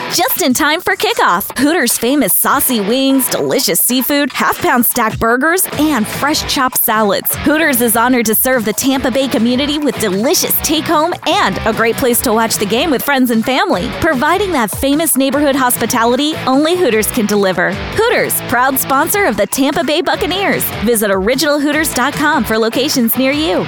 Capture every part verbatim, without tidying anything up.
just in time for kickoff. Hooters' famous saucy wings, delicious seafood, half-pound stacked burgers, and fresh chopped salads. Hooters is honored to serve the Tampa Bay community with delicious take-home and a great place to watch the game with friends and family. Providing that famous neighborhood hospitality only Hooters can deliver. Hooters, proud sponsor of the Tampa Bay Buccaneers. Visit original hooters dot com for locations near you.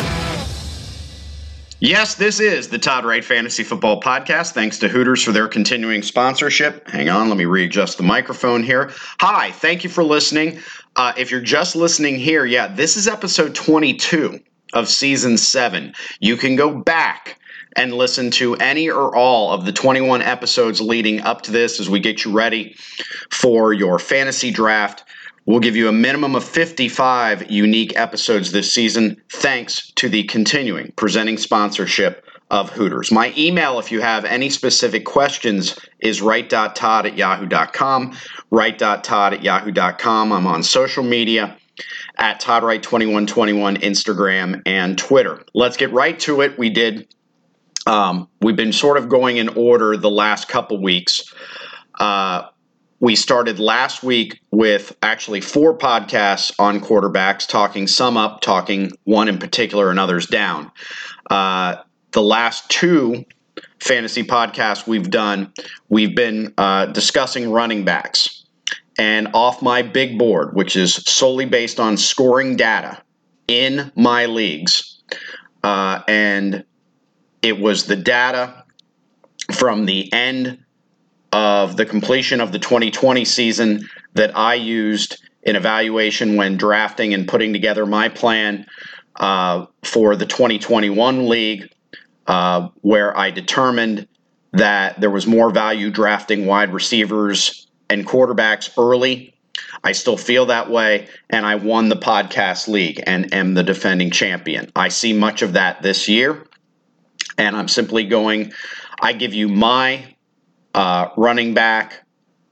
Yes, this is the Todd Wright Fantasy Football Podcast. Thanks to Hooters for their continuing sponsorship. Hang on, let me readjust the microphone here. Hi, thank you for listening. Uh, if you're just listening here, yeah, this is episode twenty-two of season seven. You can go back and listen to any or all of the twenty-one episodes leading up to this as we get you ready for your fantasy draft. We'll give you a minimum of fifty-five unique episodes this season, thanks to the continuing presenting sponsorship of Hooters. My email, if you have any specific questions, is wright dot todd at yahoo dot com, wright dot todd at yahoo dot com. I'm on social media at Todd Wright twenty-one twenty-one, Instagram and Twitter. Let's get right to it. We did, um, we've been sort of going in order the last couple weeks. Uh, We started last week with actually four podcasts on quarterbacks, talking some up, talking one in particular and others down. Uh, the last two fantasy podcasts we've done, we've been uh, discussing running backs. And off my big board, which is solely based on scoring data in my leagues, uh, and it was the data from the end of the completion of the twenty twenty season that I used in evaluation when drafting and putting together my plan uh, for the twenty twenty-one league, uh, where I determined that there was more value drafting wide receivers and quarterbacks early. I still feel that way, and I won the podcast league and am the defending champion. I see much of that this year, and I'm simply going, I give you my Uh, running back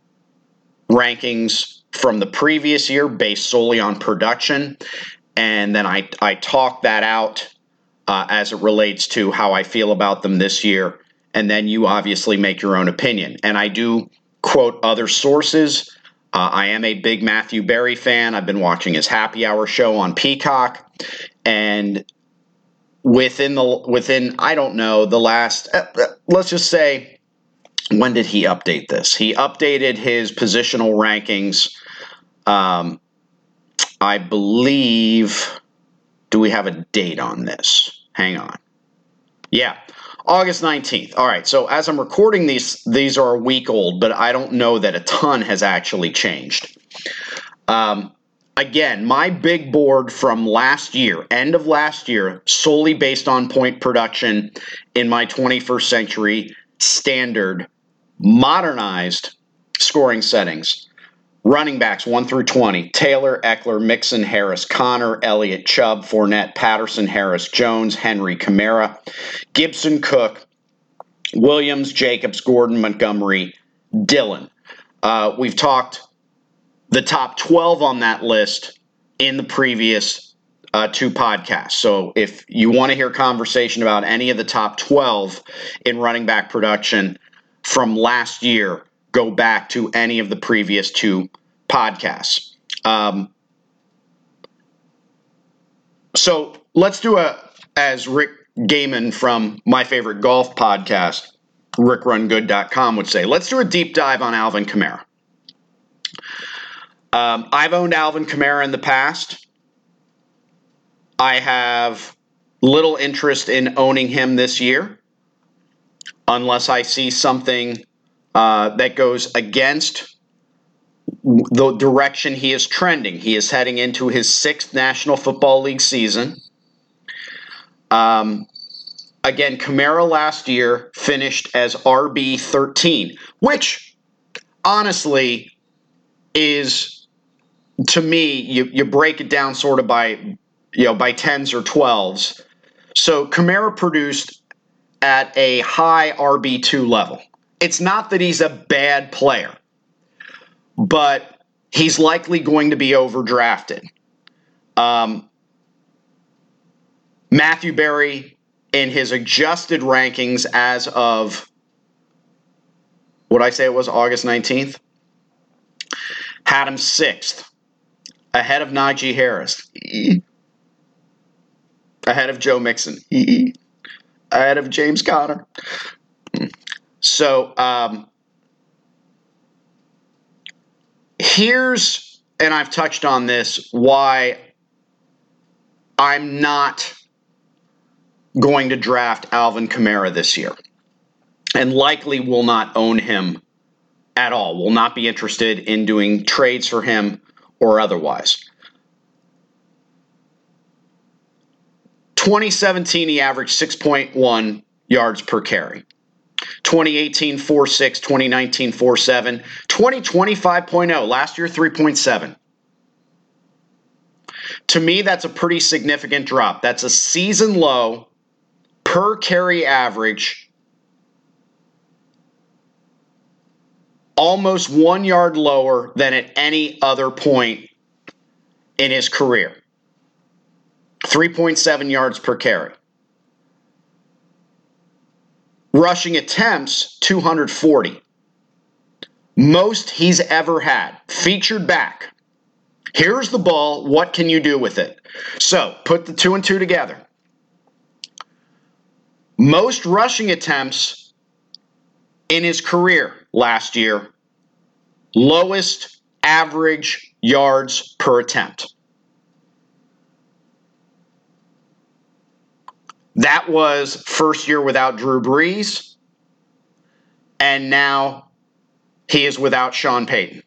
rankings from the previous year based solely on production, and then I, I talk that out uh, as it relates to how I feel about them this year, and then you obviously make your own opinion. And I do quote other sources. Uh, I am a big Matthew Berry fan. I've been watching his Happy Hour show on Peacock, and within the within I don't know the last uh, let's just say. When did he update this? He updated his positional rankings, um, I believe, do we have a date on this? Hang on. Yeah, August nineteenth. All right, so as I'm recording these, these are a week old, but I don't know that a ton has actually changed. Um, again, my big board from last year, end of last year, solely based on point production in my twenty-first century standard modernized scoring settings. Running backs one through twenty, Taylor, Eckler, Mixon, Harris, Connor, Elliott, Chubb, Fournette, Patterson, Harris, Jones, Henry, Kamara, Gibson, Cook, Williams, Jacobs, Gordon, Montgomery, Dillon. Uh, we've talked the top twelve on that list in the previous uh, two podcasts. So if you want to hear conversation about any of the top twelve in running back production from last year, go back to any of the previous two podcasts. Um, so let's do a, as Rick Gaiman from my favorite golf podcast, rick run good dot com would say, let's do a deep dive on Alvin Kamara. Um, I've owned Alvin Kamara in the past. I have little interest in owning him this year, unless I see something uh, that goes against the direction he is trending. He is heading into his sixth National Football League season. Um, again, Kamara last year finished as R B thirteen, which honestly is, to me, you, you break it down sort of by, you know, by tens or twelves. So Kamara produced at a high R B two level. It's not that he's a bad player, but he's likely going to be overdrafted. Um, Matthew Berry, in his adjusted rankings as of Would I say it was August nineteenth? Had him sixth, ahead of Najee Harris, ahead of Joe Mixon, ahead of James Conner. So um, here's, and I've touched on this, why I'm not going to draft Alvin Kamara this year, and likely will not own him at all. Will not be interested in doing trades for him or otherwise. twenty seventeen, he averaged six point one yards per carry. twenty eighteen, four point six. twenty nineteen, four point seven. twenty twenty, five point oh. Last year, three point seven. To me, that's a pretty significant drop. That's a season low per carry average, almost one yard lower than at any other point in his career. three point seven yards per carry. Rushing attempts, two hundred forty. Most he's ever had. Featured back. Here's the ball. What can you do with it? So, put the two and two together. Most rushing attempts in his career last year. Lowest average yards per attempt. That was first year without Drew Brees, and now he is without Sean Payton.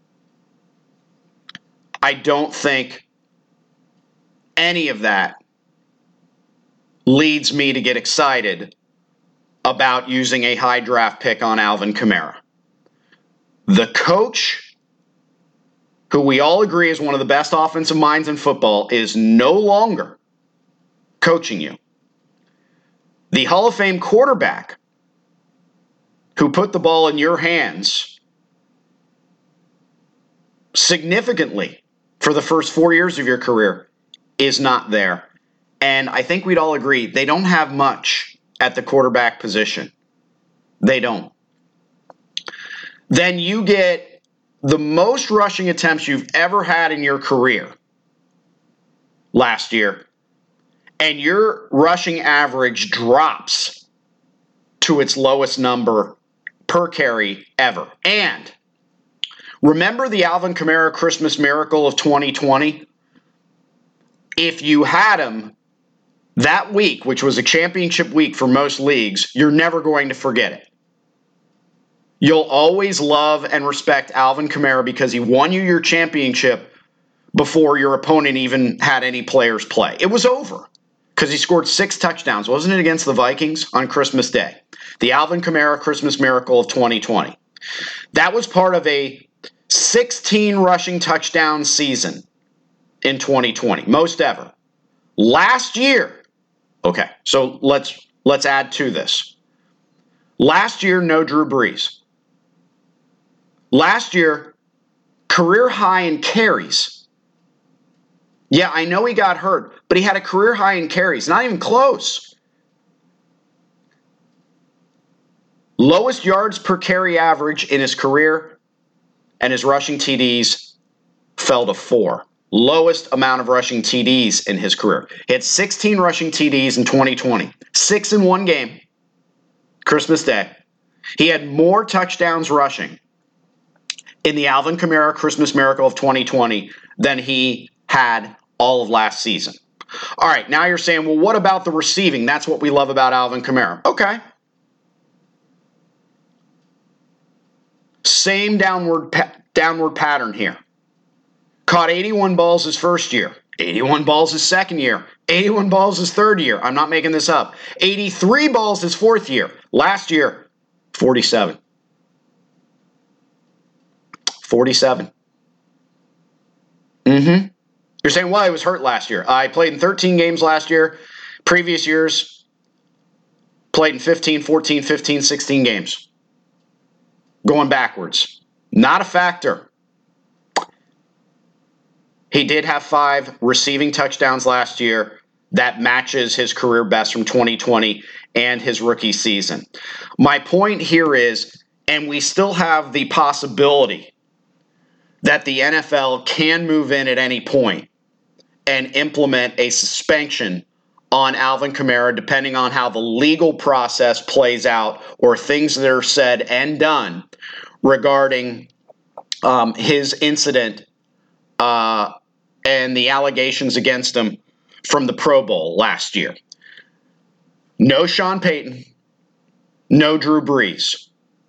I don't think any of that leads me to get excited about using a high draft pick on Alvin Kamara. The coach, who we all agree is one of the best offensive minds in football, is no longer coaching you. The Hall of Fame quarterback who put the ball in your hands significantly for the first four years of your career is not there. And I think we'd all agree they don't have much at the quarterback position. They don't. Then you get the most rushing attempts you've ever had in your career last year, and your rushing average drops to its lowest number per carry ever. And remember the Alvin Kamara Christmas miracle of twenty twenty? If you had him that week, which was a championship week for most leagues, you're never going to forget it. You'll always love and respect Alvin Kamara because he won you your championship before your opponent even had any players play. It was over because he scored six touchdowns. Wasn't it against the Vikings on Christmas Day? The Alvin Kamara Christmas miracle of twenty twenty. That was part of a sixteen rushing touchdown season in twenty twenty, most ever. Last year, okay, so let's let's add to this. Last year, no Drew Brees. Last year, career high in carries. Yeah, I know he got hurt, but he had a career high in carries, not even close. Lowest yards per carry average in his career, and his rushing T Ds fell to four. Lowest amount of rushing T Ds in his career. He had sixteen rushing T Ds in twenty twenty. Six in one game. Christmas Day. He had more touchdowns rushing in the Alvin Kamara Christmas miracle of twenty twenty than he had all of last season. All right, now you're saying, well, what about the receiving? That's what we love about Alvin Kamara. Okay. Same downward pa- downward pattern here. Caught eighty-one balls his first year, eighty-one balls his second year, eighty-one balls his third year. I'm not making this up. eighty-three balls his fourth year. Last year, forty-seven. forty-seven. Mm-hmm. You're saying, well, I was hurt last year. I played in thirteen games last year. Previous years, played in fifteen, fourteen, fifteen, sixteen games. Going backwards. Not a factor. He did have five receiving touchdowns last year. That matches his career best from twenty twenty and his rookie season. My point here is, And we still have the possibility that the N F L can move in at any point and implement a suspension on Alvin Kamara, depending on how the legal process plays out or things that are said and done regarding um, his incident uh, and the allegations against him from the Pro Bowl last year. No Sean Payton, no Drew Brees.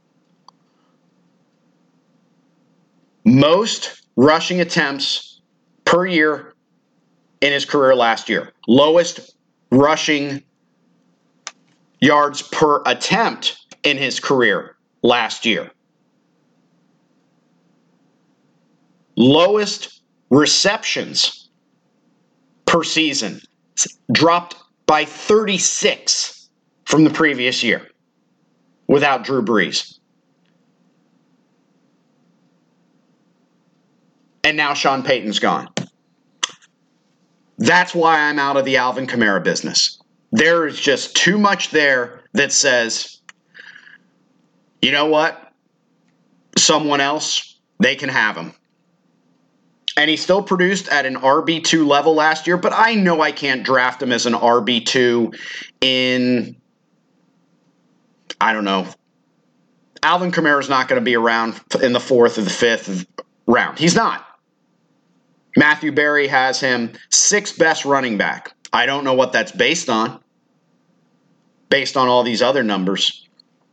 Most rushing attempts per year in his career last year. Lowest rushing yards per attempt in his career last year. Lowest receptions per season, dropped by thirty-six from the previous year without Drew Brees. And now Sean Payton's gone. That's why I'm out of the Alvin Kamara business. There is just too much there that says, you know what? Someone else, they can have him. And he still produced at an R B two level last year, but I know I can't draft him as an R B two in, I don't know. Alvin Kamara's not going to be around in the fourth or the fifth round. He's not. Matthew Berry has him sixth best running back. I don't know what that's based on, based on all these other numbers.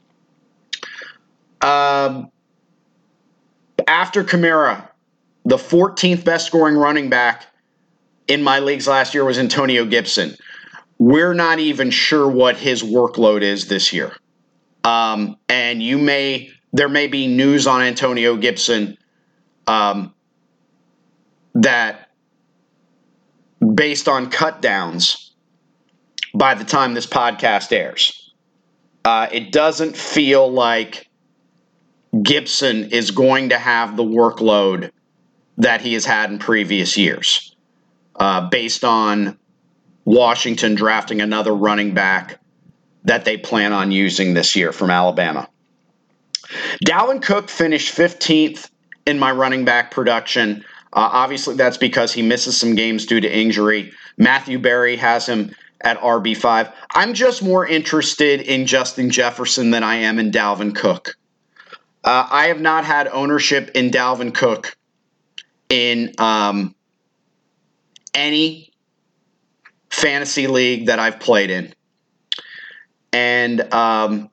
Um, after Kamara, the fourteenth best scoring running back in my leagues last year was Antonio Gibson. We're not even sure what his workload is this year. Um, and you may, there may be news on Antonio Gibson um, that based on cut downs by the time this podcast airs. Uh, it doesn't feel like Gibson is going to have the workload that he has had in previous years, uh, based on Washington drafting another running back that they plan on using this year from Alabama. Dalvin Cook finished fifteenth in my running back production. Uh, obviously, that's because he misses some games due to injury. Matthew Berry has him at R B five. I'm just more interested in Justin Jefferson than I am in Dalvin Cook. Uh, I have not had ownership in Dalvin Cook in um, any fantasy league that I've played in. And um,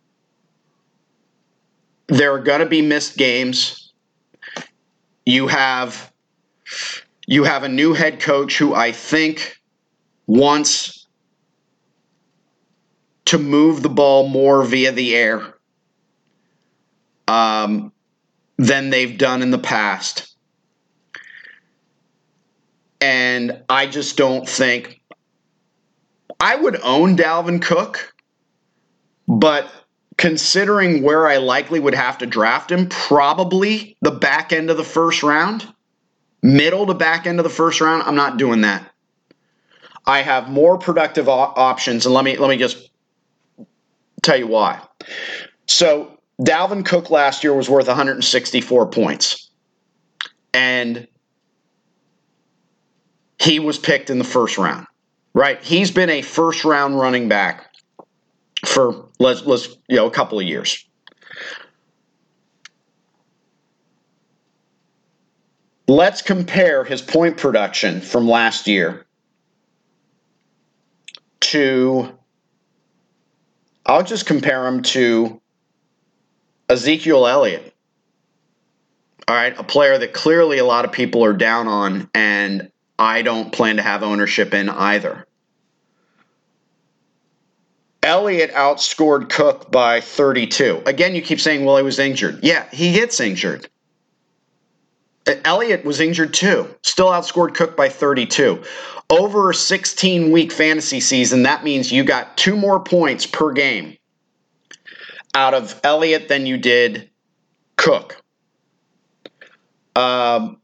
there are going to be missed games. You have you have a new head coach who I think wants to move the ball more via the air um, than they've done in the past. And I just don't think I would own Dalvin Cook, but considering where I likely would have to draft him, probably the back end of the first round, middle to back end of the first round, I'm not doing that. I have more productive op- options, and let me let me just tell you why. So Dalvin Cook last year was worth one hundred sixty-four points, and he was picked in the first round, right? He's been a first round running back for let's let's you know a couple of years. Let's compare his point production from last year to, I'll just compare him to Ezekiel Elliott. All right, a player that clearly a lot of people are down on, and I don't plan to have ownership in either. Elliott outscored Cook by thirty-two. Again, you keep saying, well, he was injured. Yeah, he gets injured. Elliott was injured too. Still outscored Cook by thirty-two. Over a sixteen-week fantasy season, that means you got two more points per game out of Elliott than you did Cook. Um,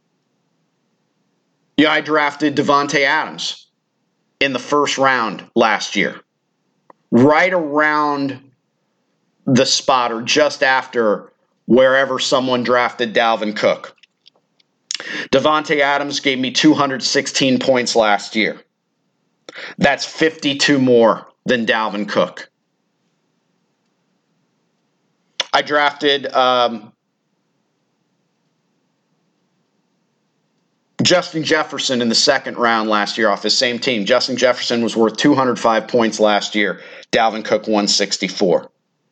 yeah, I drafted Devontae Adams in the first round last year. Right around the spot or just after wherever someone drafted Dalvin Cook. Davante Adams gave me two hundred sixteen points last year. That's fifty-two more than Dalvin Cook. I drafted um, Justin Jefferson in the second round last year off the same team. Justin Jefferson was worth two hundred five points last year. Dalvin Cook, one sixty-four.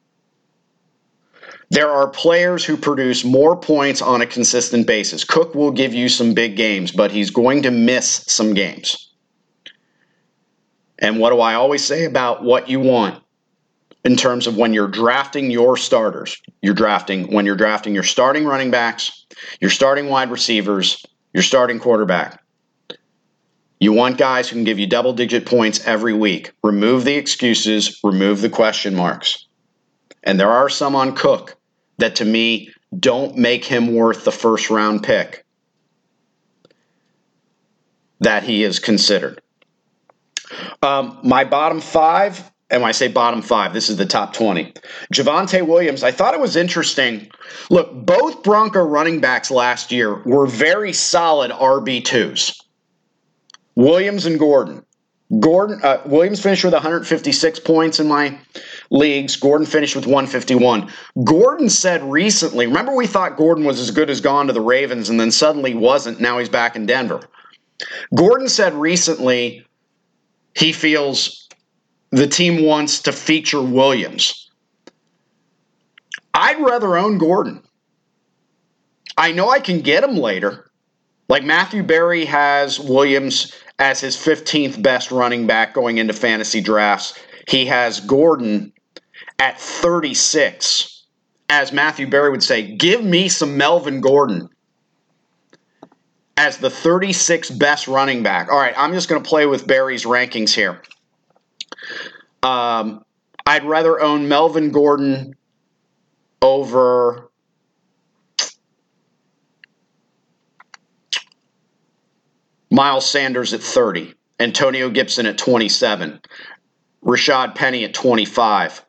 There are players who produce more points on a consistent basis. Cook will give you some big games, but he's going to miss some games. And what do I always say about what you want in terms of when you're drafting your starters? You're drafting, when you're drafting your starting running backs, your starting wide receivers, your starting quarterback. You want guys who can give you double-digit points every week. Remove the excuses, remove the question marks. And there are some on Cook that, to me, don't make him worth the first-round pick that he is considered. Um, my bottom five, and when I say bottom five, this is the top twenty. Javonte Williams, I thought it was interesting. Look, both Bronco running backs last year were very solid R B twos. Williams and Gordon. Gordon uh, Williams finished with one hundred fifty-six points in my leagues. Gordon finished with one fifty-one. Gordon said recently, remember we thought Gordon was as good as gone to the Ravens and then suddenly wasn't. Now he's back in Denver. Gordon said recently he feels the team wants to feature Williams. I'd rather own Gordon. I know I can get him later. Like Matthew Berry has Williams as his fifteenth best running back going into fantasy drafts. He has Gordon at thirty-six. As Matthew Berry would say, give me some Melvin Gordon as the thirty-sixth best running back. All right, I'm just going to play with Berry's rankings here. Um, I'd rather own Melvin Gordon over Miles Sanders at thirty, Antonio Gibson at twenty-seven, Rashad Penny at twenty-five,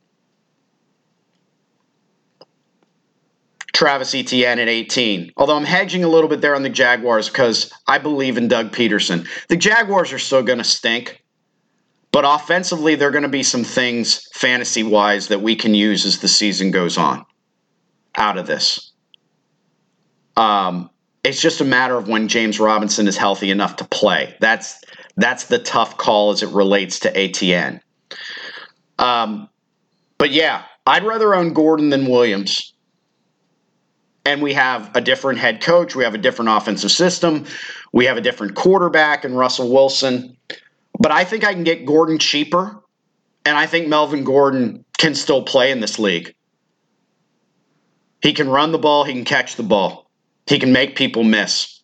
Travis Etienne at eighteen. Although I'm hedging a little bit there on the Jaguars because I believe in Doug Peterson. The Jaguars are still going to stink, but offensively there are going to be some things fantasy-wise that we can use as the season goes on out of this. Um... It's just a matter of when James Robinson is healthy enough to play. That's that's the tough call as it relates to Etienne. Um, but yeah, I'd rather own Gordon than Williams. And we have a different head coach. We have a different offensive system. We have a different quarterback in Russell Wilson. But I think I can get Gordon cheaper. And I think Melvin Gordon can still play in this league. He can run the ball. He can catch the ball. He can make people miss.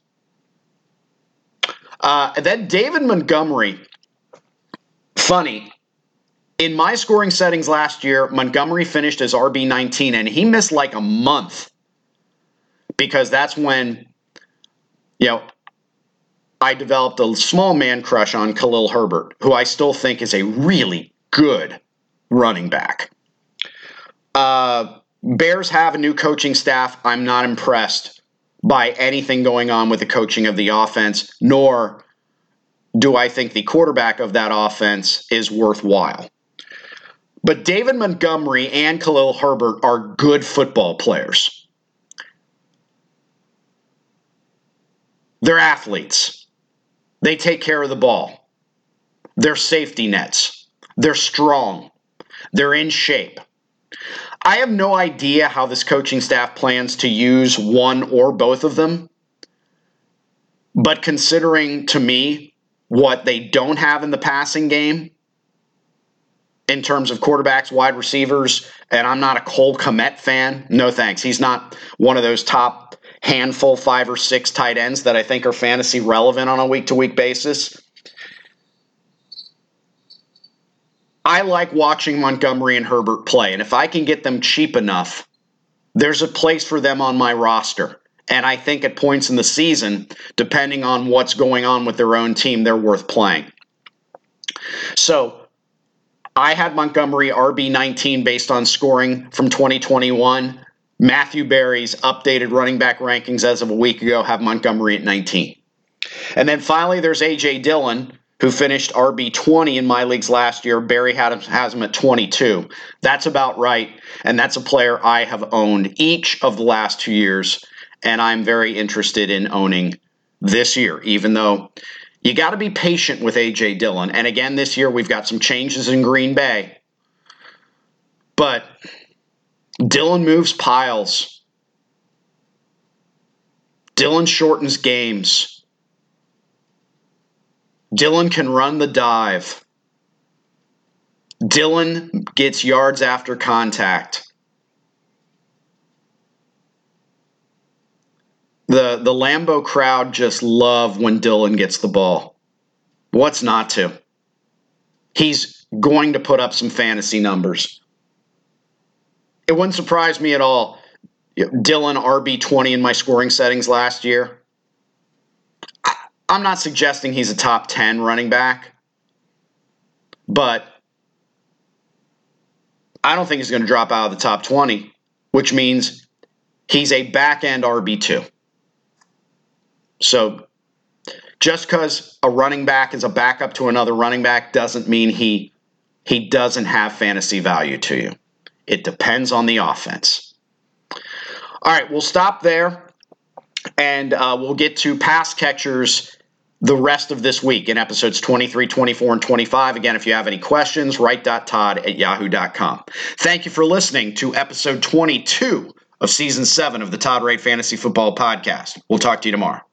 Uh, and then David Montgomery. Funny. In my scoring settings last year, Montgomery finished as R B nineteen, and he missed like a month. Because that's when, you know, I developed a small man crush on Khalil Herbert, who I still think is a really good running back. Uh, Bears have a new coaching staff. I'm not impressed by anything going on with the coaching of the offense, nor do I think the quarterback of that offense is worthwhile. But David Montgomery and Khalil Herbert are good football players. They're athletes. They take care of the ball. They're safety nets. They're strong. They're in shape. I have no idea how this coaching staff plans to use one or both of them. But considering, to me, what they don't have in the passing game, in terms of quarterbacks, wide receivers, and I'm not a Cole Kmet fan. No thanks. He's not one of those top handful, five or six tight ends that I think are fantasy relevant on a week-to-week basis. I like watching Montgomery and Herbert play, and if I can get them cheap enough, there's a place for them on my roster. And I think at points in the season, depending on what's going on with their own team, they're worth playing. So I had Montgomery R B nineteen based on scoring from twenty twenty-one. Matthew Berry's updated running back rankings as of a week ago have Montgomery at nineteen. And then finally, there's A J Dillon, who finished R B twenty in my leagues last year. Barry had him, has him at twenty-two. That's about right, and that's a player I have owned each of the last two years, and I'm very interested in owning this year, even though you got to be patient with A J Dillon. And again, this year we've got some changes in Green Bay. But Dillon moves piles. Dillon shortens games. Dillon can run the dive. Dillon gets yards after contact. The, the Lambeau crowd just love when Dillon gets the ball. What's not to? He's going to put up some fantasy numbers. It wouldn't surprise me at all. Dillon R B twenty in my scoring settings last year. I, I'm not suggesting he's a top ten running back, but I don't think he's going to drop out of the top twenty, which means he's a back-end R B two. So just because a running back is a backup to another running back doesn't mean he he doesn't have fantasy value to you. It depends on the offense. All right, we'll stop there, and uh, we'll get to pass catchers the rest of this week in episodes twenty-three, twenty-four, and twenty-five. Again, if you have any questions, write todd at yahoo dot com. Thank you for listening to episode twenty-two of season seven of the Todd Wright Fantasy Football Podcast. We'll talk to you tomorrow.